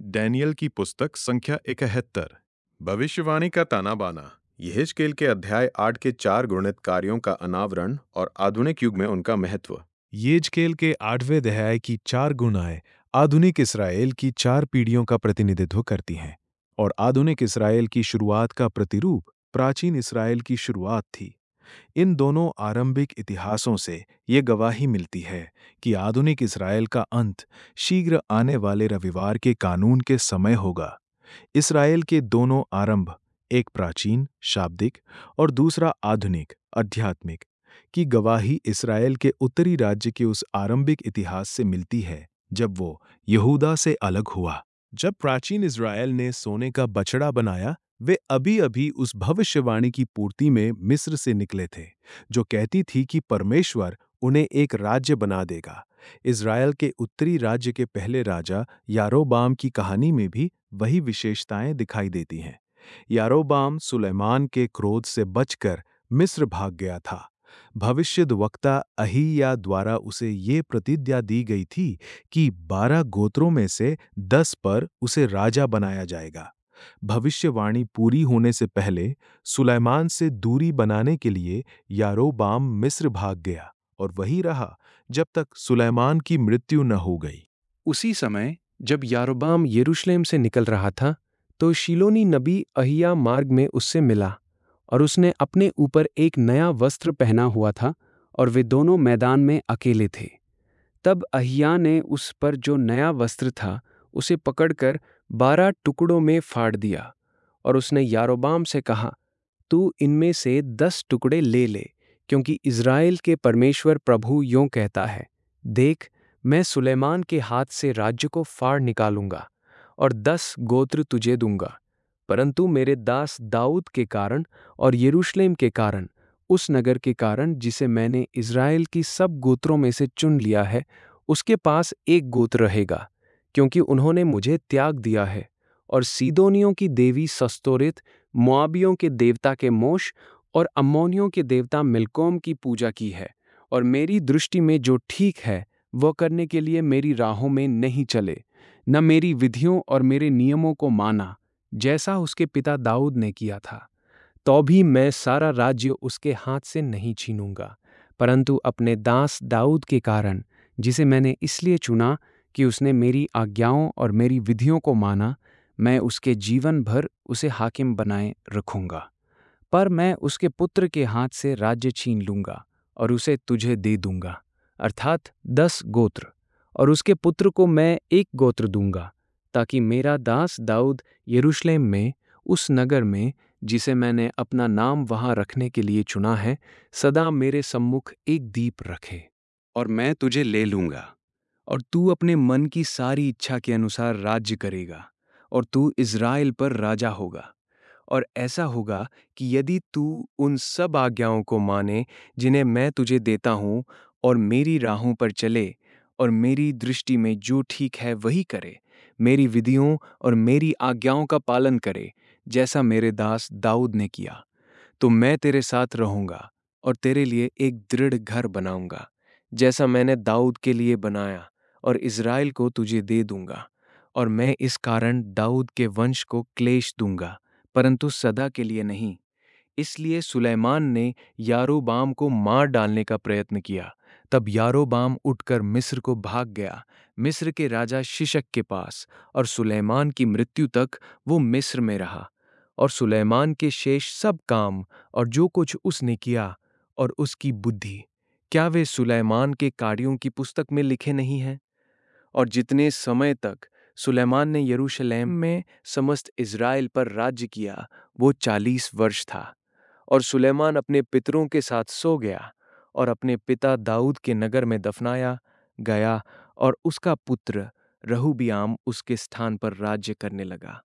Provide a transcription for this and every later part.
Daniel की पुस्तक संख्या 71। भविष्यवाणी का ताना बाना। यहेजकेल के अध्याय 8 के 4 गुणित कार्यों का अनावरण और आधुनिक युग में उनका महत्व। यहेजकेल के 8वें अध्याय की 4 गुणाएं आधुनिक इसराइल की 4 पीढ़ियों का प्रतिनिधित्व करती हैं और आधुनिक इसराइल की शुरुआत का प्रतिरूप प्राचीन इसराइल की शुरुआत थी। इन दोनों आरंभिक इतिहासों से ये गवाही मिलती है कि आधुनिक इसराइल का अंत शीघ्र आने वाले रविवार के कानून के समय होगा। इसराइल के दोनों आरंभ, एक प्राचीन शाब्दिक और दूसरा आधुनिक आध्यात्मिक, की गवाही इसराइल के उत्तरी राज्य के उस आरंभिक इतिहास से मिलती है जब वो यहूदा से अलग हुआ। जब प्राचीन इस्राएल ने सोने का बछड़ा बनाया, वे अभी अभी उस भविष्यवाणी की पूर्ति में मिस्र से निकले थे जो कहती थी कि परमेश्वर उन्हें एक राज्य बना देगा। इस्राएल के उत्तरी राज्य के पहले राजा यारोबाम की कहानी में भी वही विशेषताएं दिखाई देती हैं। यारोबाम सुलेमान के क्रोध से बचकर मिस्र भाग गया था। भविष्यद्वक्ता अहिया द्वारा उसे ये प्रतिज्ञा दी गई थी कि 12 गोत्रों में से 10 पर उसे राजा बनाया जाएगा। भविष्यवाणी पूरी होने से पहले सुलैमान से दूरी बनाने के लिए यारोबाम मिस्र भाग गया और वहीं रहा जब तक सुलैमान की मृत्यु न हो गई। उसी समय जब यारोबाम यरूशलेम से निकल रहा था, तो शीलोनी नबी अहिया मार्ग में उससे मिला और उसने अपने ऊपर एक नया वस्त्र पहना हुआ था और वे दोनों मैदान में अकेले थे। तब अहिया ने उस पर जो नया वस्त्र था उसे पकड़कर 12 टुकड़ों में फाड़ दिया और उसने यारोबाम से कहा, तू इनमें से 10 टुकड़े ले ले, क्योंकि इज़राइल के परमेश्वर प्रभु यों कहता है, देख, मैं सुलेमान के हाथ से राज्य को फाड़ निकालूंगा और 10 गोत्र तुझे दूंगा, परंतु मेरे दास दाऊद के कारण और यरूशलेम के कारण, उस नगर के कारण जिसे मैंने इज़राइल की सब गोत्रों में से चुन लिया है, उसके पास एक गोत्र रहेगा, क्योंकि उन्होंने मुझे त्याग दिया है और सीदोनियों की देवी सस्तोरित, मोआबियों के देवता के मोश और अम्मोनियों के देवता मिल्कोम की पूजा की है, और मेरी दृष्टि में जो ठीक है वह करने के लिए मेरी राहों में नहीं चले, न मेरी विधियों और मेरे नियमों को माना, जैसा उसके पिता दाऊद ने किया था। तो भी मैं सारा राज्य उसके हाथ से नहीं छीनूंगा, परंतु अपने दास दाऊद के कारण, जिसे मैंने इसलिए चुना कि उसने मेरी आज्ञाओं और मेरी विधियों को माना, मैं उसके जीवन भर उसे हाकिम बनाए रखूंगा। पर मैं उसके पुत्र के हाथ से राज्य छीन लूंगा और उसे तुझे दे दूंगा, अर्थात 10 गोत्र, और उसके पुत्र को मैं एक गोत्र दूंगा, ताकि मेरा दास दाऊद यरूशलेम में, उस नगर में जिसे मैंने अपना नाम वहां रखने के लिए चुना है, सदा मेरे सम्मुख एक दीप रखे। और मैं तुझे ले लूंगा और तू अपने मन की सारी इच्छा के अनुसार राज्य करेगा और तू इज़राइल पर राजा होगा। और ऐसा होगा कि यदि तू उन सब आज्ञाओं को माने जिन्हें मैं तुझे देता हूँ और मेरी राहों पर चले और मेरी दृष्टि में जो ठीक है वही करे, मेरी विधियों और मेरी आज्ञाओं का पालन करे, जैसा मेरे दास दाऊद ने किया, तो मैं तेरे साथ रहूंगा और तेरे लिए एक दृढ़ घर बनाऊंगा, जैसा मैंने दाऊद के लिए बनाया, और इज़राइल को तुझे दे दूंगा। और मैं इस कारण दाऊद के वंश को क्लेश दूंगा, परंतु सदा के लिए नहीं। इसलिए सुलैमान ने यारोबाम को मार डालने का प्रयत्न किया। तब यारोबाम उठकर मिस्र को भाग गया, मिस्र के राजा शिशक के पास, और सुलैमान की मृत्यु तक वो मिस्र में रहा। और सुलैमान के शेष सब काम और जो कुछ उसने किया और उसकी बुद्धि, क्या वे सुलैमान के कार्यों की पुस्तक में लिखे नहीं हैं? और जितने समय तक सुलैमान ने यरूशलेम में समस्त इज़राइल पर राज्य किया, वो 40 वर्ष था। और सुलैमान अपने पितरों के साथ सो गया और अपने पिता दाऊद के नगर में दफनाया गया, और उसका पुत्र रहूबियाम उसके स्थान पर राज्य करने लगा।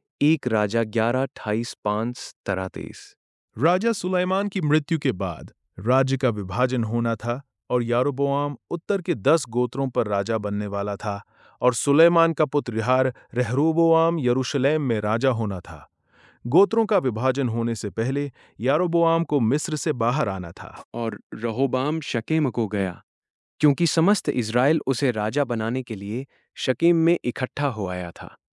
1 राजा 11:28-33। राजा सुलैमान की मृत्यु के बाद राज्य का विभाजन होना था और यारोबोआम उत्तर के 10 गोत्रों पर राजा बनने वाला था और सुलैमान का पुत्र रेहरोबोआम यरूशलेम में राजा होना था। गोत्रों का विभाजन होने से पहले यारोबोआम को मिस्र से बाहर आना था। और रहोबाम शकेम को गया, क्योंकि समस्त इज़राइल उसे राजा बनाने के लिए शकेम में इकट्ठा हो आया था।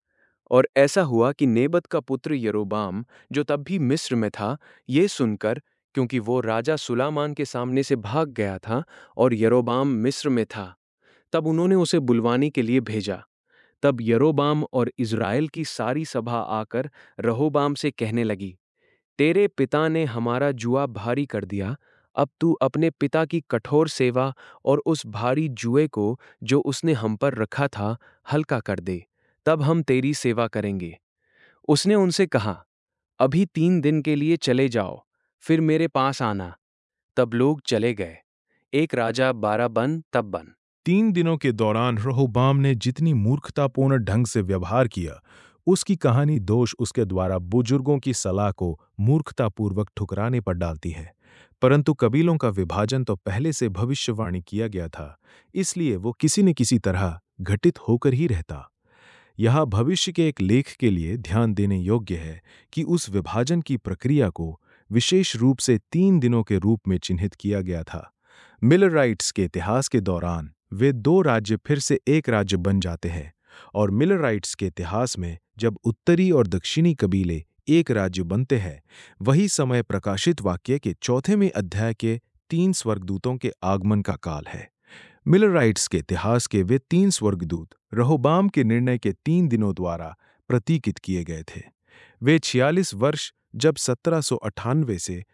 और ऐसा हुआ कि नेबत का पुत्र यरोबाम, जो तब भी मिस्र में था, ये सुनकर, क्योंकि वो राजा सुलैमान के सामने से भाग गया था और यरोबाम मिस्र में था, तब उन्होंने उसे बुलवाने के लिए भेजा। तब यरोबाम और इज़राइल की सारी सभा आकर रहोबाम से कहने लगी, तेरे पिता ने हमारा जुआ भारी कर दिया, अब तू अपने पिता की कठोर सेवा और उस भारी जुए को जो उसने हम पर रखा था हल्का कर दे, तब हम तेरी सेवा करेंगे। उसने उनसे कहा, अभी 3 दिन के लिए चले जाओ, फिर मेरे पास आना। तब लोग चले गए। एक राजा 12 बन तब बन। 3 दिनों के दौरान रहोबाम ने जितनी मूर्खतापूर्ण ढंग से व्यवहार किया, उसकी कहानी दोष उसके द्वारा बुजुर्गों की सलाह को मूर्खतापूर्वक ठुकराने पर डालती है। परंतु कबीलों का विभाजन तो पहले से भविष्यवाणी किया गया था, इसलिए वो किसी न किसी तरह घटित होकर ही रहता। यहाँ भविष्य के एक लेख के लिए ध्यान देने योग्य है कि उस विभाजन की प्रक्रिया को विशेष रूप से 3 दिनों के रूप में चिन्हित किया गया था। मिलराइट्स के इतिहास के दौरान वे 2 राज्य फिर से एक राज्य बन जाते हैं, और मिलराइट्स के इतिहास में जब उत्तरी और दक्षिणी कबीले एक राज्य बनते हैं, वही समय प्रकाशित वाक्य के 4वें अध्याय के 3 स्वर्गदूतों के आगमन का काल है। मिलराइट्स के इतिहास के वे 3 स्वर्गदूत रहोबाम के निर्णय के 3 दिनों द्वारा प्रतीकित किए गए थे। वे 46 वर्ष जब 1798 से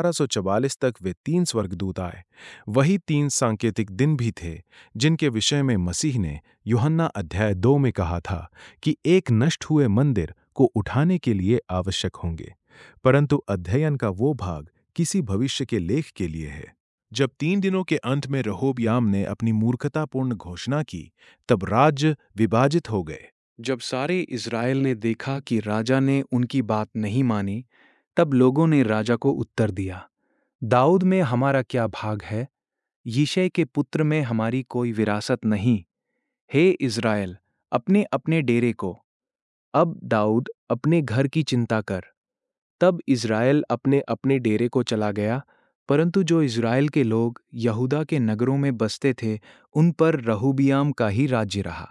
1844 तक वे 3 स्वर्गदूत आए, वही 3 सांकेतिक दिन भी थे जिनके विषय में मसीह ने यूहन्ना अध्याय 2 में कहा था कि एक नष्ट हुए मंदिर को उठाने के लिए आवश्यक होंगे। परंतु अध्ययन का वो भाग किसी भविष्य के लेख के लिए है। जब 3 दिनों के अंत में रहोबयाम ने अपनी मूर्खतापूर्ण घोषणा की, तब राज्य विभाजित हो गए। जब सारे इज़राइल ने देखा कि राजा ने उनकी बात नहीं मानी, तब लोगों ने राजा को उत्तर दिया, दाऊद में हमारा क्या भाग है? यिशै के पुत्र में हमारी कोई विरासत नहीं। हे इज़राइल, अपने अपने डेरे को। अब दाऊद अपने घर की चिंता कर। तब इज़राइल अपने अपने डेरे को चला गया, परंतु जो इज़राइल के लोग यहूदा के नगरों में बसते थे, उन पर रहोबियाम का ही राज्य रहा।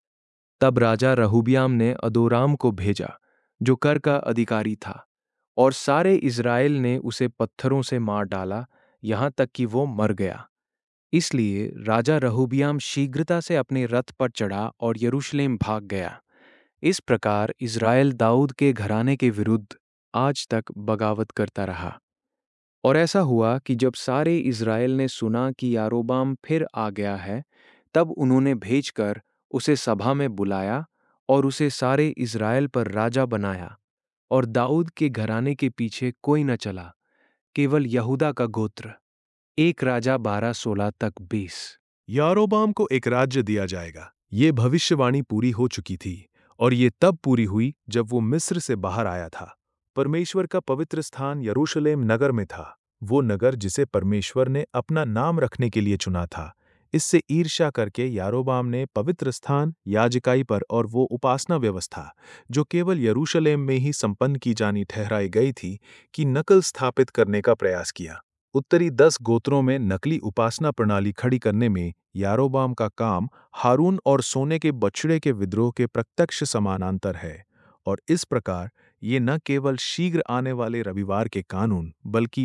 तब राजा रहोबियाम ने अदोराम को भेजा, जो कर का अधिकारी था, और सारे इज़राइल ने उसे पत्थरों से मार डाला, यहाँ तक कि वो मर गया। इसलिए राजा रहोबियाम शीघ्रता से अपने रथ पर चढ़ा और यरूशलेम भाग गया। इस प्रकार इज़राइल दाऊद के घराने के विरुद्ध आज तक बगावत करता रहा। और ऐसा हुआ कि जब सारे इज़राइल ने सुना कि यारोबाम फिर आ गया है, तब उन्होंने भेजकर उसे सभा में बुलाया और उसे सारे इज़राइल पर राजा बनाया। और दाऊद के घराने के पीछे कोई न चला, केवल यहूदा का गोत्र। एक राजा 12-16 तक 20। यारोबाम को एक राज्य दिया जाएगा। ये भविष्यवाणी पूरी हो चुकी थी, और ये तब पूरी हुई जब वो मिस्र से बाहर आया था। परमेश्वर का पवित्र स्थान यरूशलेम नगर में था, वो नगर जिसे परमेश्वर ने अपना नाम रखने के लिए चुना था। इससे ईर्ष्या करके यारोबाम ने पवित्र स्थान, याजकाई पर और वो उपासना व्यवस्था जो केवल यरूशलेम में ही संपन्न की जानी ठहराई गई थी, की नकल स्थापित करने का प्रयास किया। उत्तरी 10 गोत्रों में नकली उपासना प्रणाली खड़ी करने में यारोबाम का काम हारून और सोने के बछड़े के विद्रोह के प्रत्यक्ष समानांतर है, और इस प्रकार ये न केवल शीघ्र आने वाले रविवार के कानून, बल्कि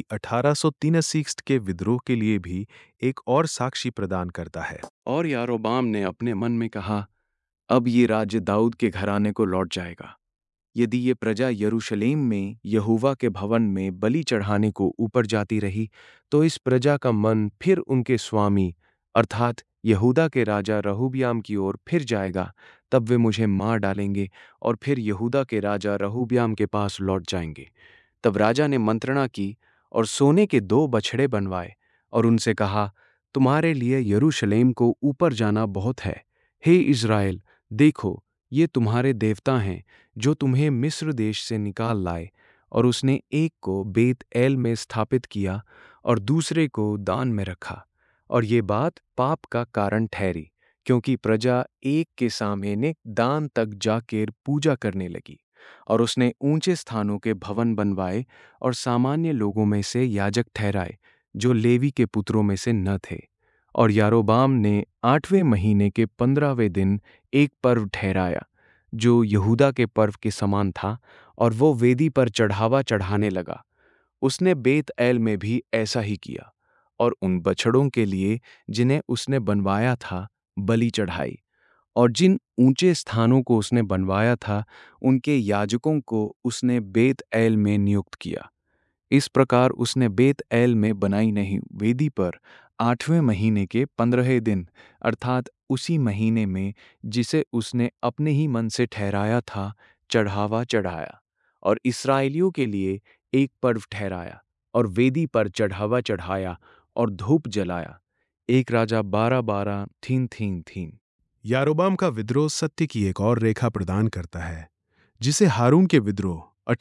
1863 के विद्रोह के लिए भी एक और साक्षी प्रदान करता है। और यारोबाम ने अपने मन में कहा, अब ये राज्य दाऊद के घराने को लौट जाएगा। यदि ये प्रजा यरूशलेम में यहोवा के भवन में बलि चढ़ाने को ऊपर जाती रही, तो इस प्रजा का मन फिर उनके स्वामी अर्थात यहूदा के राजा रहोबियाम की ओर फिर जाएगा। तब वे मुझे मार डालेंगे और फिर यहूदा के राजा रहोबियाम के पास लौट जाएंगे। तब राजा ने मंत्रणा की और सोने के 2 बछड़े बनवाए और उनसे कहा, तुम्हारे लिए यरूशलेम को ऊपर जाना बहुत है। हे इज़राइल, देखो, ये तुम्हारे देवता हैं जो तुम्हें मिस्र देश से निकाल लाए। और उसने एक को बेत एल में स्थापित किया और दूसरे को दान में रखा। और ये बात पाप का कारण ठहरी, क्योंकि प्रजा एक के सामने दान तक जाकर पूजा करने लगी। और उसने ऊंचे स्थानों के भवन बनवाए और सामान्य लोगों में से याजक ठहराए, जो लेवी के पुत्रों में से न थे। और यारोबाम ने 8वें महीने के 15वें दिन एक पर्व ठहराया, जो यहूदा के पर्व के समान था, और वो वेदी पर चढ़ावा चढ़ाने लगा। उसने बेत एल में भी ऐसा ही किया और उन बछड़ों के लिए जिन्हें उसने बनवाया था बलि चढ़ाई। और जिन ऊंचे स्थानों को उसने बनवाया था उनके याजकों को उसने बेत एल में नियुक्त किया। इस प्रकार उसने बेत एल में बनाई नहीं वेदी पर 8वें महीने के 15वें दिन अर्थात उसी महीने में जिसे उसने अपने ही मन से ठहराया था चढ़ावा चढ़ाया और इस्राएलियों के लिए एक पर्व ठहराया और वेदी पर चढ़ावा चढ़ाया और धूप जलाया। 1 राजा 12:12 3:3 यारोबाम का विद्रोह सत्य की एक और रेखा प्रदान करता है, जिसे हारून के विद्रोह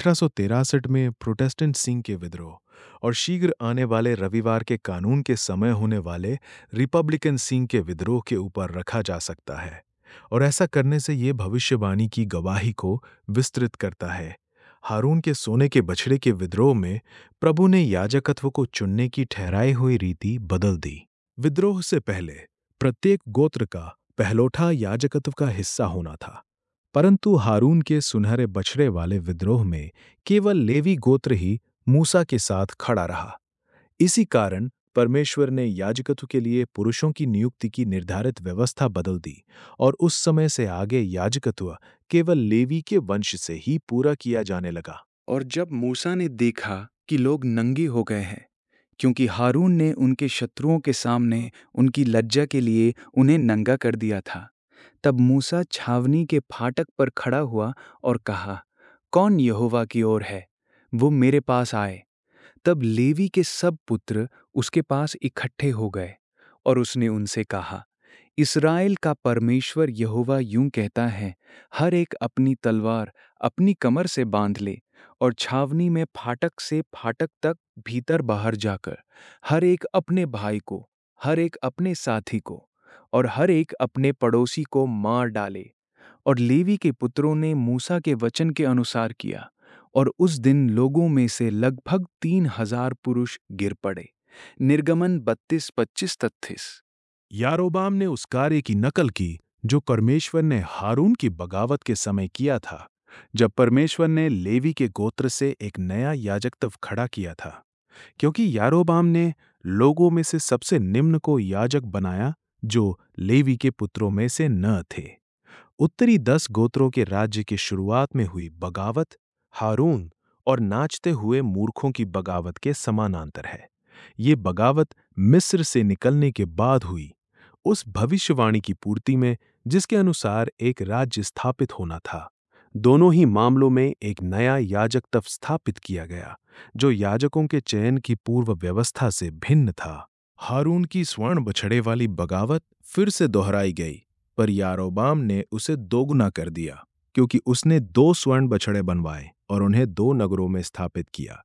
1863 में प्रोटेस्टेंट सिंह के विद्रोह और शीघ्र आने वाले रविवार के कानून के समय होने वाले रिपब्लिकन सिंह के विद्रोह के ऊपर रखा जा सकता है, और ऐसा करने से ये भविष्यवाणी की गवाही को विस्तृत करता है। हारून के सोने के बछड़े के विद्रोह में प्रभु ने याजकत्व को चुनने की ठहराई हुई रीति बदल दी। विद्रोह से पहले प्रत्येक गोत्र का पहलौठा याजकत्व का हिस्सा होना था, परंतु हारून के सुनहरे बछड़े वाले विद्रोह में केवल लेवी गोत्र ही मूसा के साथ खड़ा रहा। इसी कारण परमेश्वर ने याजकत्व के लिए पुरुषों की नियुक्ति की निर्धारित व्यवस्था बदल दी और उस समय से आगे याजकत्व केवल लेवी के वंश से ही पूरा किया जाने लगा। और जब मूसा ने देखा कि लोग नंगे हो गए हैं, क्योंकि हारून ने उनके शत्रुओं के सामने उनकी लज्जा के लिए उन्हें नंगा कर दिया था, तब मूसा छावनी के फाटक पर खड़ा हुआ और कहा, कौन यहोवा की ओर है, वो मेरे पास आए। तब लेवी के सब पुत्र उसके पास इकट्ठे हो गए और उसने उनसे कहा, इस्राएल का परमेश्वर यहोवा यूं कहता है, हर एक अपनी तलवार अपनी कमर से बांध ले और छावनी में फाटक से फाटक तक भीतर बाहर जाकर हर एक अपने भाई को, हर एक अपने साथी को और हर एक अपने पड़ोसी को मार डाले। और लेवी के पुत्रों ने मूसा के वचन के अनुसार किया और उस दिन लोगों में से लगभग 3,000 पुरुष गिर पड़े। निर्गमन 32-25-33। यारोबाम ने उस कार्य की नकल की जो परमेश्वर ने हारून की बगावत के समय किया था, जब परमेश्वर ने लेवी के गोत्र से एक नया याजकत्व खड़ा किया था। क्योंकि यारोबाम ने लोगों में से सबसे निम्न को याजक बनाया जो लेवी के पुत्रों में से न थे। उत्तरी 10 गोत्रों के राज्य की शुरुआत में हुई बगावत हारून और नाचते हुए मूर्खों की बगावत के समानांतर है। ये बगावत मिस्र से निकलने के बाद हुई, उस भविष्यवाणी की पूर्ति में जिसके अनुसार एक राज्य स्थापित होना था। दोनों ही मामलों में एक नया याजकत्व स्थापित किया गया जो याजकों के चयन की पूर्व व्यवस्था से भिन्न था। हारून की स्वर्ण बछड़े वाली बगावत फिर से दोहराई गई, पर यारोबाम ने उसे दोगुना कर दिया, क्योंकि उसने 2 स्वर्ण बछड़े बनवाए और उन्हें 2 नगरों में स्थापित किया।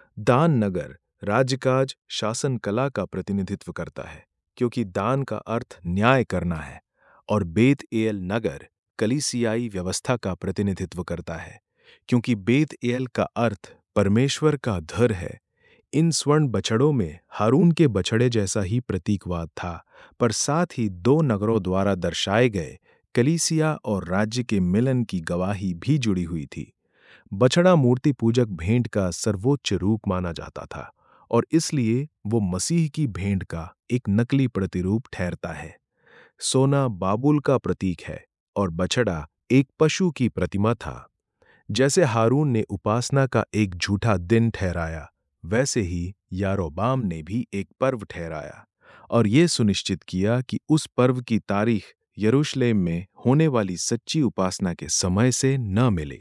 दान नगर राज्यकाज शासन कला का प्रतिनिधित्व करता है, क्योंकि दान का अर्थ न्याय करना है, और बेत एल नगर कलीसियाई व्यवस्था का प्रतिनिधित्व करता है, क्योंकि बेत एल का अर्थ परमेश्वर का घर है। इन स्वर्ण बछड़ों में हारून के बछड़े जैसा ही प्रतीकवाद था, पर साथ ही 2 नगरों द्वारा दर्शाए गए कलीसिया और राज्य के मिलन की गवाही भी जुड़ी हुई थी। बछड़ा मूर्ति पूजक भेंट का सर्वोच्च रूप माना जाता था और इसलिए वो मसीह की भेंट का एक नकली प्रतिरूप ठहरता है। सोना बाबुल का प्रतीक है और बछड़ा एक पशु की प्रतिमा था। जैसे हारून ने उपासना का एक झूठा दिन ठहराया, वैसे ही यारोबाम ने भी एक पर्व ठहराया और ये सुनिश्चित किया कि उस पर्व की तारीख यरूशलेम में होने वाली सच्ची उपासना के समय से न मिले।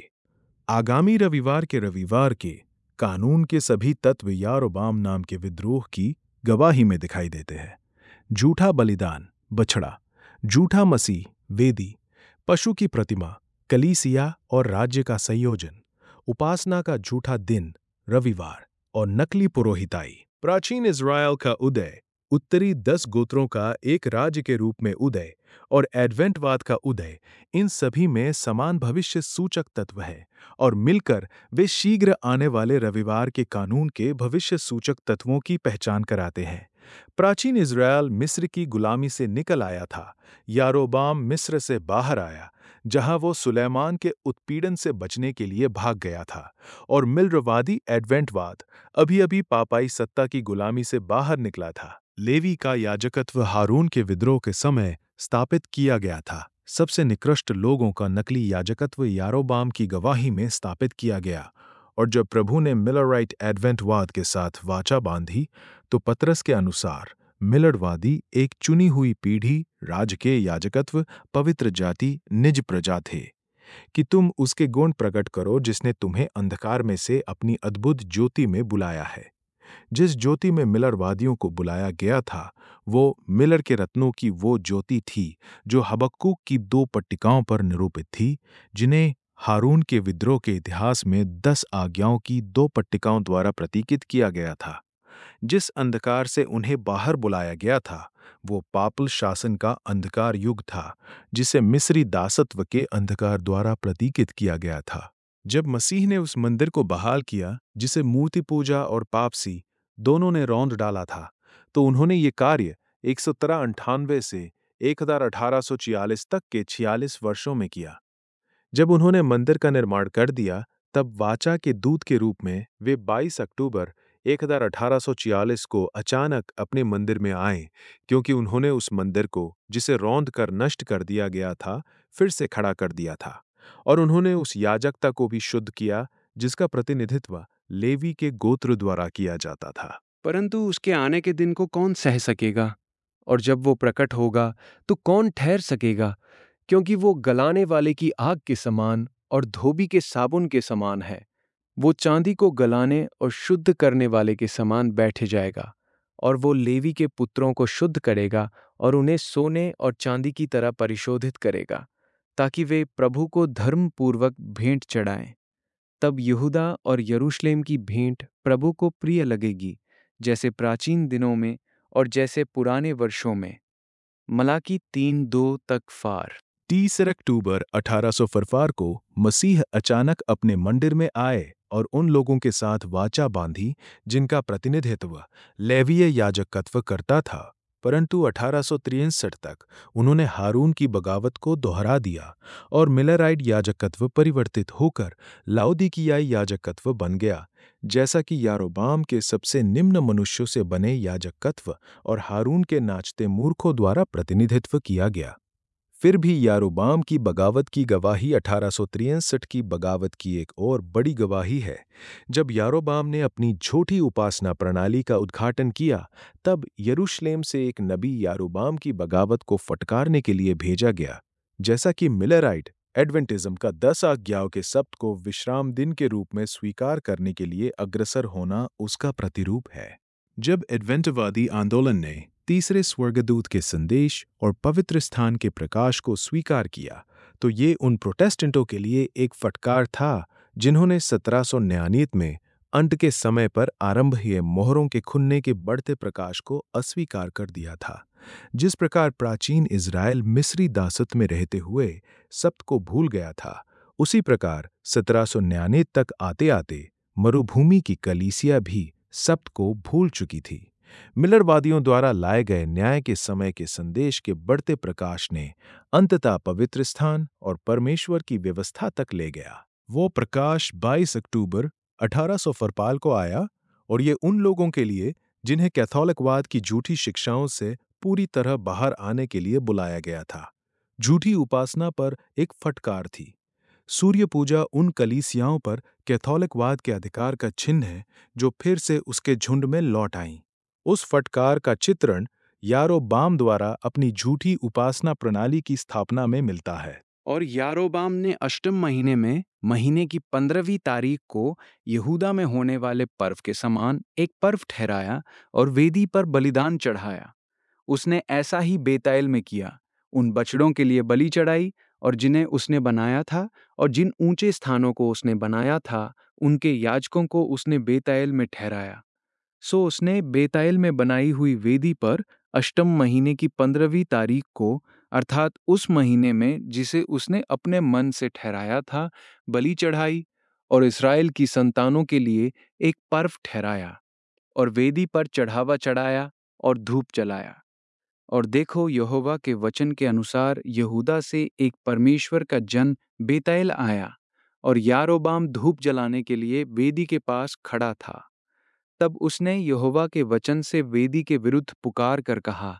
आगामी रविवार के कानून के सभी तत्व यारोबाम नाम के विद्रोह की गवाही में दिखाई देते हैं। झूठा बलिदान बछड़ा, झूठा मसीह वेदी, पशु की प्रतिमा कलीसिया और राज्य का संयोजन, उपासना का झूठा दिन रविवार और नकली पुरोहिताई। प्राचीन इज़राइल का उदय, उत्तरी 10 गोत्रों का एक राज्य के रूप में उदय और एडवेंटवाद का उदय, इन सभी में समान भविष्य सूचक तत्व है और मिलकर वे शीघ्र आने वाले रविवार के कानून के भविष्य सूचक तत्वों की पहचान कराते हैं। प्राचीन इज़राइल मिस्र की गुलामी से निकल आया था। यारोबाम मिस्र से बाहर आया, जहां वो सुलेमान के उत्पीड़न से बचने के लिए भाग गया था, और मिलरवादी एडवेंटवाद अभी-अभी पापाई सत्ता की गुलामी से बाहर निकला था। लेवी का याजकत्व हारून के विद्रोह के समय स्थापित किया गया था। सबसे निकृष्ट लोगों का नकली याजकत्व यारोबाम की गवाही में स्थापित किया गया, और जब प्रभु ने मिलराइट एडवेंटवाद के साथ वाचा बांधी, तो पतरस के अनुसार मिलरवादी एक चुनी हुई पीढ़ी, राजकीय याजकत्व, पवित्र जाति, निज प्रजा थे, कि तुम उसके गुण प्रकट करो जिसने तुम्हें अंधकार में से अपनी अद्भुत ज्योति में बुलाया है। जिस ज्योति में मिलरवादियों को बुलाया गया था, वो मिलर के रत्नों की वो ज्योति थी जो हबक्कूक की 2 पट्टिकाओं पर निरूपित थी, जिन्हें हारून के विद्रोह के इतिहास में 10 आज्ञाओं की 2 पट्टिकाओं द्वारा प्रतीकित किया गया था। जिस अंधकार से उन्हें बाहर बुलाया गया था, वो पापल शासन का अंधकार युग था, जिसे मिस्री दासत्व के अंधकार द्वारा प्रतीकित किया गया था। जब मसीह ने उस मंदिर को बहाल किया जिसे मूर्ति पूजा और पापसी दोनों ने रौंद डाला था, तो उन्होंने ये कार्य 1798 से 1846 तक के 46 वर्षों में किया। जब उन्होंने मंदिर का निर्माण कर दिया, तब वाचा के दूत के रूप में वे 22 अक्टूबर 1846 को अचानक अपने मंदिर में आए, क्योंकि उन्होंने उस मंदिर को, जिसे रौंद कर नष्ट कर दिया गया था, फिर से खड़ा कर दिया था, और उन्होंने उस याजकता को भी शुद्ध किया जिसका प्रतिनिधित्व लेवी के गोत्र द्वारा किया जाता था। परंतु उसके आने के दिन को कौन सह सकेगा? और जब वो प्रकट होगा तो कौन ठहर सकेगा? क्योंकि वो गलाने वाले की आग के समान और धोबी के साबुन के समान है। वो चांदी को गलाने और शुद्ध करने वाले के समान बैठे जाएगा, और वो लेवी के पुत्रों को शुद्ध करेगा और उन्हें सोने और चांदी की तरह परिशोधित करेगा, ताकि वे प्रभु को धर्मपूर्वक भेंट चढ़ाएं। तब यहूदा और यरूशलेम की भेंट प्रभु को प्रिय लगेगी, जैसे प्राचीन दिनों में और जैसे पुराने वर्षों में। मलाकी 3:2 तक फार। 30 अक्टूबर 1800 को मसीह अचानक अपने मंदिर में आए और उन लोगों के साथ वाचा बांधी जिनका प्रतिनिधित्व लेवीय याजकत्व करता था। परंतु 1863 तक उन्होंने हारून की बगावत को दोहरा दिया और मिलराइट याजकत्व परिवर्तित होकर लाउदीकियाई याजकत्व बन गया, जैसा कि यारोबाम के सबसे निम्न मनुष्यों से बने याजकत्व और हारून के नाचते मूर्खों द्वारा प्रतिनिधित्व किया गया। फिर भी यारोबाम की बगावत की गवाही 1863 की बगावत की एक और बड़ी गवाही है। जब यारोबाम ने अपनी झूठी उपासना प्रणाली का उद्घाटन किया, तब यरूशलेम से एक नबी यारोबाम की बगावत को फटकारने के लिए भेजा गया, जैसा कि मिलराइट एडवेंटिज्म का 10 आज्ञाओं के शब्द को विश्राम दिन के रूप में स्वीकार करने के लिए अग्रसर होना उसका प्रतिरूप है। जब एडवेंटवादी आंदोलन ने तीसरे स्वर्गदूत के संदेश और पवित्र स्थान के प्रकाश को स्वीकार किया, तो ये उन प्रोटेस्टेंटों के लिए एक फटकार था जिन्होंने 1799 में अंत के समय पर आरंभ हुए मोहरों के खुलने के बढ़ते प्रकाश को अस्वीकार कर दिया था। जिस प्रकार प्राचीन इज़राइल मिस्री दासत्व में रहते हुए सब्त को भूल गया था, उसी प्रकार 1799 तक आते-आते मरुभूमि की कलीसिया भी सब्त को भूल चुकी थी। मिलरवादियों द्वारा लाए गए न्याय के समय के संदेश के बढ़ते प्रकाश ने अंततः पवित्र स्थान और परमेश्वर की व्यवस्था तक ले गया। वो प्रकाश 22 अक्टूबर 1800 को आया, और ये उन लोगों के लिए जिन्हें कैथोलिकवाद की झूठी शिक्षाओं से पूरी तरह बाहर आने के लिए बुलाया गया था। झूठी उपासना पर एक फटकार थी। सूर्य पूजा उन कलीसियाओं पर कैथोलिकवाद के अधिकार का चिन्ह है जो फिर से उसके झुंड में लौट आईं। उस फटकार का चित्रण यारोबाम द्वारा अपनी झूठी उपासना प्रणाली की स्थापना में मिलता है। और यारोबाम ने अष्टम महीने में महीने की 15वीं तारीख को यहूदा में होने वाले पर्व के समान एक पर्व ठहराया और वेदी पर बलिदान चढ़ाया। उसने ऐसा ही बेतैल में किया, उन बछड़ों के लिए बलि चढ़ाई, और जिन्हें उसने बनाया था और जिन ऊंचे स्थानों को उसने बनाया था, उनके याजकों को उसने बेतैल में ठहराया। सो उसने बेतैल में बनाई हुई वेदी पर अष्टम महीने की 15वीं तारीख को, अर्थात उस महीने में जिसे उसने अपने मन से ठहराया था, बलि चढ़ाई और इस्राएल की संतानों के लिए एक पर्व ठहराया और वेदी पर चढ़ावा चढ़ाया और धूप जलाया। और देखो, यहोवा के वचन के अनुसार यहूदा से एक परमेश्वर का जन बेतैल आया, और यारोबाम धूप जलाने के लिए वेदी के पास खड़ा था। तब उसने यहोवा के वचन से वेदी के विरुद्ध पुकार कर कहा,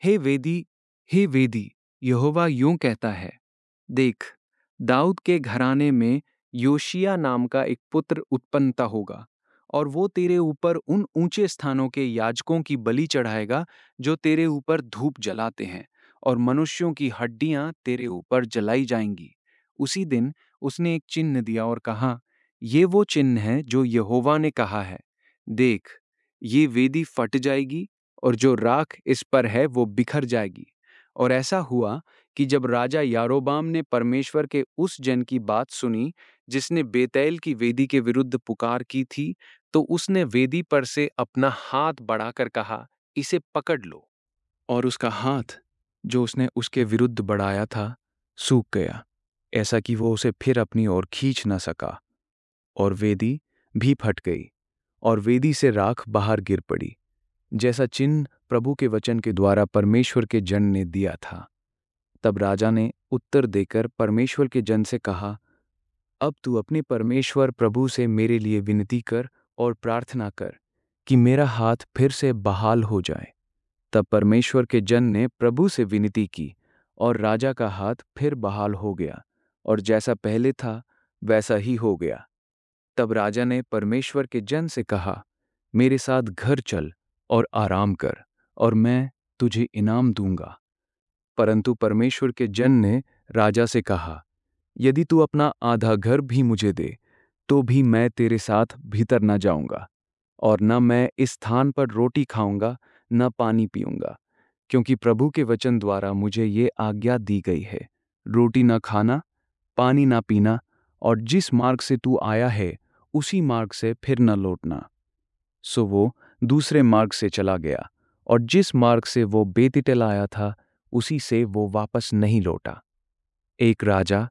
हे वेदी, यहोवा यूं कहता है, देख, दाऊद के घराने में योशिया नाम का एक पुत्र उत्पन्नता होगा, और वो तेरे ऊपर उन ऊंचे स्थानों के याजकों की बलि चढ़ाएगा जो तेरे ऊपर धूप जलाते हैं, और मनुष्यों की हड्डियां तेरे ऊपर जलाई जाएंगी। उसी दिन उसने एक चिन्ह दिया और कहा, ये वो चिन्ह है जो यहोवा ने कहा है, देख, ये वेदी फट जाएगी और जो राख इस पर है वो बिखर जाएगी। और ऐसा हुआ कि जब राजा यारोबाम ने परमेश्वर के उस जन की बात सुनी जिसने बेतैल की वेदी के विरुद्ध पुकार की थी, तो उसने वेदी पर से अपना हाथ बढ़ाकर कहा, इसे पकड़ लो। और उसका हाथ जो उसने उसके विरुद्ध बढ़ाया था सूख गया, ऐसा कि वो उसे फिर अपनी ओर खींच न सका। और वेदी भी फट गई और वेदी से राख बाहर गिर पड़ी, जैसा चिन्ह प्रभु के वचन के द्वारा परमेश्वर के जन ने दिया था। तब राजा ने उत्तर देकर परमेश्वर के जन से कहा, अब तू अपने परमेश्वर प्रभु से मेरे लिए विनती कर और प्रार्थना कर कि मेरा हाथ फिर से बहाल हो जाए। तब परमेश्वर के जन ने प्रभु से विनती की और राजा का हाथ फिर बहाल हो गया, और जैसा पहले था वैसा ही हो गया। तब राजा ने परमेश्वर के जन से कहा, मेरे साथ घर चल और आराम कर, और मैं तुझे इनाम दूंगा। परंतु परमेश्वर के जन ने राजा से कहा, यदि तू अपना आधा घर भी मुझे दे, तो भी मैं तेरे साथ भीतर न जाऊंगा, और न मैं इस स्थान पर रोटी खाऊंगा, न पानी पीऊंगा, क्योंकि प्रभु के वचन द्वारा मुझे ये आज्ञा दी गई है, रोटी न खाना, पानी न पीना, और जिस मार्ग से तू आया है उसी मार्ग से फिर न लौटना। सो वो दूसरे मार्ग से चला गया, और जिस मार्ग से वो बेतेल आया था उसी से वो वापस नहीं लौटा। एक राजा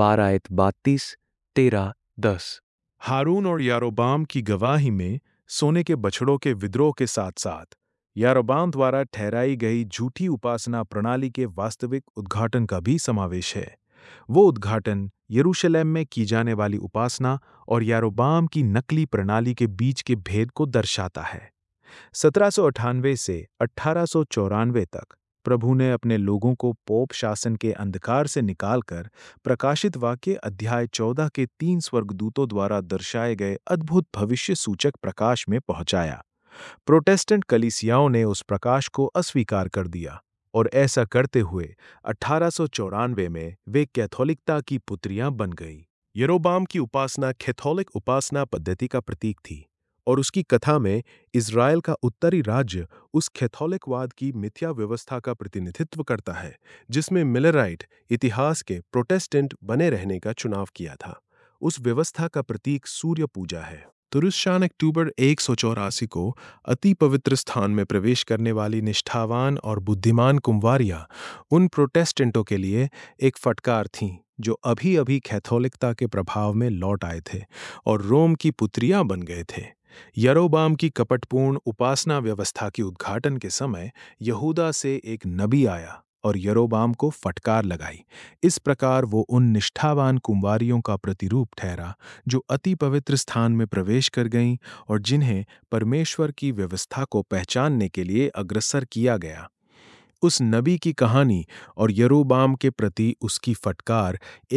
12:32-13:10। हारून और यारोबाम की गवाही में सोने के बछड़ों के विद्रोह के साथ साथ यारोबाम द्वारा ठहराई गई झूठी उपासना प्रणाली के वास्तविक उद्घाटन का भी समावेश है। वो उद्घाटन यरूशलेम में की जाने वाली उपासना और यारोबाम की नकली प्रणाली के बीच के भेद को दर्शाता है। 1798 से 1894 तक प्रभु ने अपने लोगों को पोप शासन के अंधकार से निकालकर प्रकाशित वाक्य अध्याय 14 के 3 स्वर्गदूतों द्वारा दर्शाए गए अद्भुत भविष्य सूचक प्रकाश में पहुंचाया। प्रोटेस्टेंट कलीसियाओं ने उस प्रकाश को अस्वीकार कर दिया, और ऐसा करते हुए 1894 में वे कैथोलिकता की पुत्रियां बन गई। यरोबाम की उपासना कैथोलिक उपासना पद्धति का प्रतीक थी, और उसकी कथा में इज़राइल का उत्तरी राज्य उस कैथोलिकवाद की मिथ्या व्यवस्था का प्रतिनिधित्व करता है जिसमें मिलराइट इतिहास के प्रोटेस्टेंट बने रहने का चुनाव किया था। उस व्यवस्था का प्रतीक सूर्य पूजा है। तुरुशान अक्टूबर 184 को अति पवित्र स्थान में प्रवेश करने वाली निष्ठावान और बुद्धिमान कुंवारियां उन प्रोटेस्टेंटों के लिए एक फटकार थीं जो अभी अभी कैथोलिकता के प्रभाव में लौट आए थे और रोम की पुत्रियां बन गए थे। यरोबाम की कपटपूर्ण उपासना व्यवस्था के उद्घाटन के समय यहूदा से एक नबी आया और यरोबाम को फटकार लगाई। इस प्रकार वो उन निष्ठावान कुंवारियों का प्रतिरूप ठहरा जो अति पवित्र स्थान में प्रवेश कर गईं और जिन्हें परमेश्वर की व्यवस्था को पहचानने के लिए अग्रसर किया गया। उस नबी की कहानी और यरोबाम के प्रति उसकी फटकार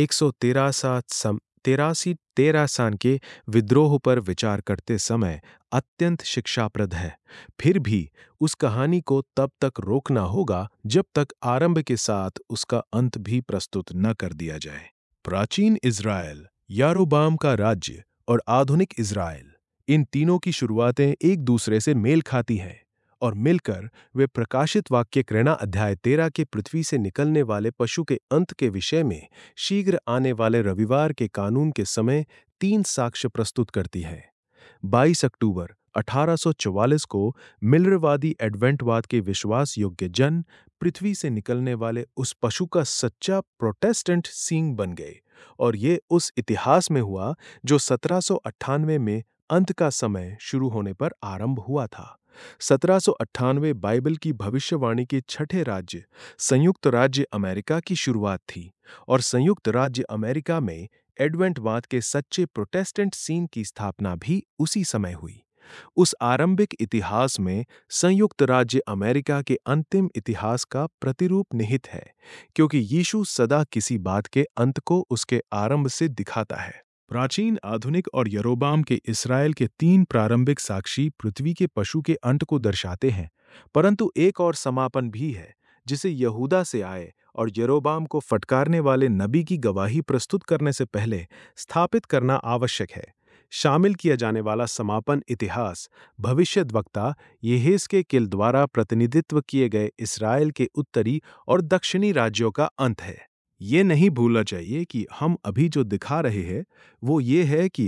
183 के विद्रोह पर विचार करते समय अत्यंत शिक्षाप्रद है। फिर भी उस कहानी को तब तक रोकना होगा जब तक आरंभ के साथ उसका अंत भी प्रस्तुत न कर दिया जाए। प्राचीन इज़राइल, यारोबाम का राज्य और आधुनिक इज़राइल, इन तीनों की शुरुआतें एक दूसरे से मेल खाती हैं और मिलकर वे प्रकाशित वाक्य कृणा अध्याय 13 के पृथ्वी से निकलने वाले पशु के अंत के विषय में शीघ्र आने वाले रविवार के कानून के समय 3 साक्ष्य प्रस्तुत करती है। 22 अक्टूबर 1844 को मिलरवादी एडवेंटवाद के विश्वास योग्य जन पृथ्वी से निकलने वाले उस पशु का सच्चा प्रोटेस्टेंट सींग बन गए, और ये उस इतिहास में हुआ जो 1798 में अंत का समय शुरू होने पर आरंभ हुआ था। 1798 बाइबल की भविष्यवाणी के छठे राज्य संयुक्त राज्य अमेरिका की शुरुआत थी और संयुक्त राज्य अमेरिका में एडवेंटवाद के सच्चे प्रोटेस्टेंट सीन की स्थापना भी उसी समय हुई। उस आरंभिक इतिहास में संयुक्त राज्य अमेरिका के अंतिम इतिहास का प्रतिरूप निहित है, क्योंकि यीशु सदा किसी बात के अंत को उसके आरंभ से दिखाता है। प्राचीन, आधुनिक और यरोबाम के इस्राएल के 3 प्रारंभिक साक्षी पृथ्वी के पशु के अंत को दर्शाते हैं, परंतु एक और समापन भी है जिसे यहूदा से आए और यरोबाम को फटकारने वाले नबी की गवाही प्रस्तुत करने से पहले स्थापित करना आवश्यक है। शामिल किया जाने वाला समापन इतिहास भविष्यद्वक्ता यहेजकेल द्वारा प्रतिनिधित्व किए गए इस्राएल के उत्तरी और दक्षिणी राज्यों का अंत है। ये नहीं भूलना चाहिए कि हम अभी जो दिखा रहे हैं वो ये है कि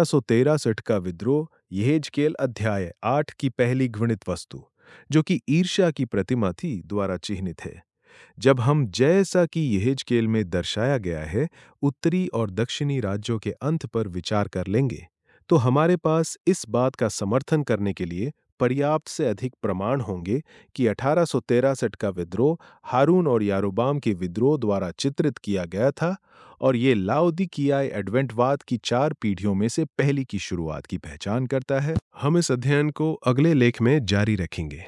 1863 का विद्रोह यहेजकेल अध्याय 8 की पहली घृणित वस्तु, जो कि ईर्ष्या की प्रतिमा थी, द्वारा चिह्नित है। जब हम जैसा कि यहेजकेल में दर्शाया गया है उत्तरी और दक्षिणी राज्यों के अंत पर विचार कर लेंगे, तो हमारे पास इस बात का समर्थन करने के लिए पर्याप्त से अधिक प्रमाण होंगे कि 1863 का विद्रोह हारून और यारोबाम के विद्रोह द्वारा चित्रित किया गया था और ये लाओदिकियाई एडवेंटवाद की 4 पीढ़ियों में से पहली की शुरुआत की पहचान करता है। हम इस अध्ययन को अगले लेख में जारी रखेंगे।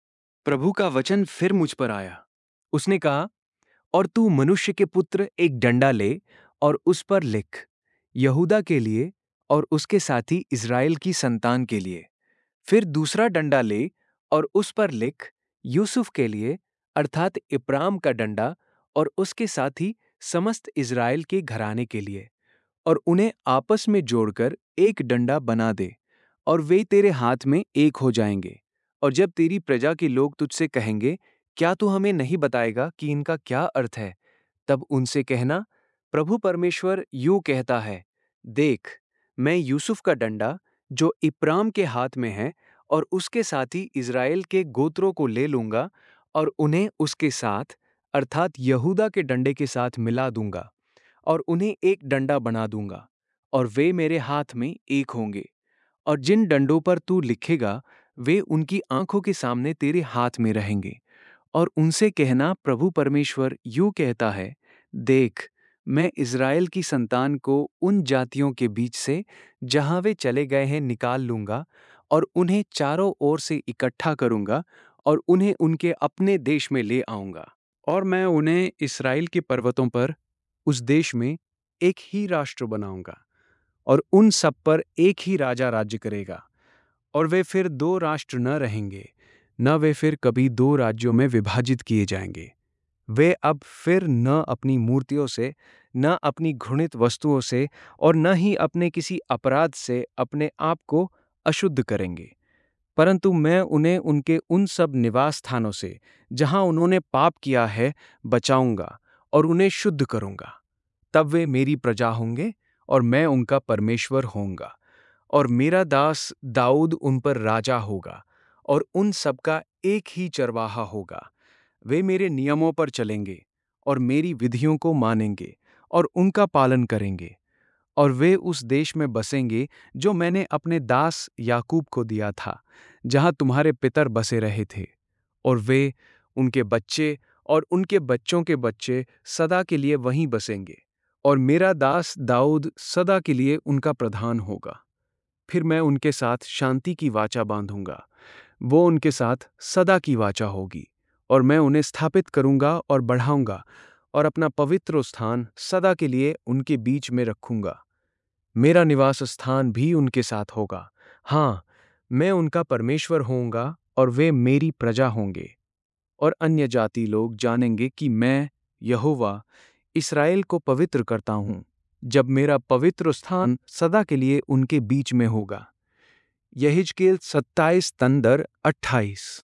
प्रभु का वचन फिर मुझ पर आया। उसने कहा, और तू मनुष्य के पुत्र एक डंडा ले और उस पर लिख, यहूदा के लिए और उसके साथी इज़राइल की संतान के लिए। फिर दूसरा डंडा ले और उस पर लिख, यूसुफ के लिए अर्थात इप्राम का डंडा और उसके साथी समस्त इज़राइल के घराने के लिए, और उन्हें आपस में जोड़कर एक डंडा बना दे, और वे तेरे हाथ में एक हो जाएंगे। और जब तेरी प्रजा के लोग तुझसे कहेंगे, क्या तू हमें नहीं बताएगा कि इनका क्या अर्थ है? तब उनसे कहना, प्रभु परमेश्वर यूं कहता है, देख, मैं यूसुफ का डंडा जो इप्राम के हाथ में है और उसके साथी इज़राइल के गोत्रों को ले लूंगा और उन्हें उसके साथ अर्थात यहूदा के डंडे के साथ मिला दूंगा और उन्हें एक डंडा बना दूंगा, और वे मेरे हाथ में एक होंगे। और जिन डंडों पर तू लिखेगा वे उनकी आंखों के सामने तेरे हाथ में रहेंगे। और उनसे कहना, प्रभु परमेश्वर यूं कहता है, देख, मैं इज़राइल की संतान को उन जातियों के बीच से जहां वे चले गए हैं निकाल लूंगा और उन्हें चारों ओर से इकट्ठा करूंगा और उन्हें उनके अपने देश में ले आऊंगा। और मैं उन्हें इस्राएल के पर्वतों पर उस देश में एक ही राष्ट्र बनाऊंगा और उन सब पर एक ही राजा राज्य करेगा। और वे फिर 2 राष्ट्र न रहेंगे, न वे फिर कभी 2 राज्यों में विभाजित किए जाएंगे। वे अब फिर न अपनी मूर्तियों से, न अपनी घृणित वस्तुओं से और न ही अपने किसी अपराध से अपने आप को अशुद्ध करेंगे, परंतु मैं उन्हें उनके उन सब निवास स्थानों से जहां उन्होंने पाप किया है बचाऊंगा और उन्हें शुद्ध करूंगा। तब वे मेरी प्रजा होंगे और मैं उनका परमेश्वर होऊंगा, और मेरा दास दाऊद उन पर राजा होगा और उन सबका एक ही चरवाहा होगा। वे मेरे नियमों पर चलेंगे और मेरी विधियों को मानेंगे और उनका पालन करेंगे, और वे उस देश में बसेंगे जो मैंने अपने दास याकूब को दिया था, जहां तुम्हारे पितर बसे रहे थे। और वे, उनके बच्चे और उनके बच्चों के बच्चे सदा के लिए वहीं बसेंगे, और मेरा दास दाऊद सदा के लिए उनका प्रधान होगा। फिर मैं उनके साथ शांति की वाचा बांधूंगा, वो उनके साथ सदा की वाचा होगी, और मैं उन्हें स्थापित करूंगा और बढ़ाऊंगा और अपना पवित्र स्थान सदा के लिए उनके बीच में रखूंगा। मेरा निवास स्थान भी उनके साथ होगा। हाँ, मैं उनका परमेश्वर होऊंगा और वे मेरी प्रजा होंगे। और अन्य जाति लोग जानेंगे कि मैं यहोवा इस्राएल को पवित्र करता हूँ, जब मेरा पवित्र स्थान सदा के लिए उनके बीच में होगा। यहेजकेल 27:28।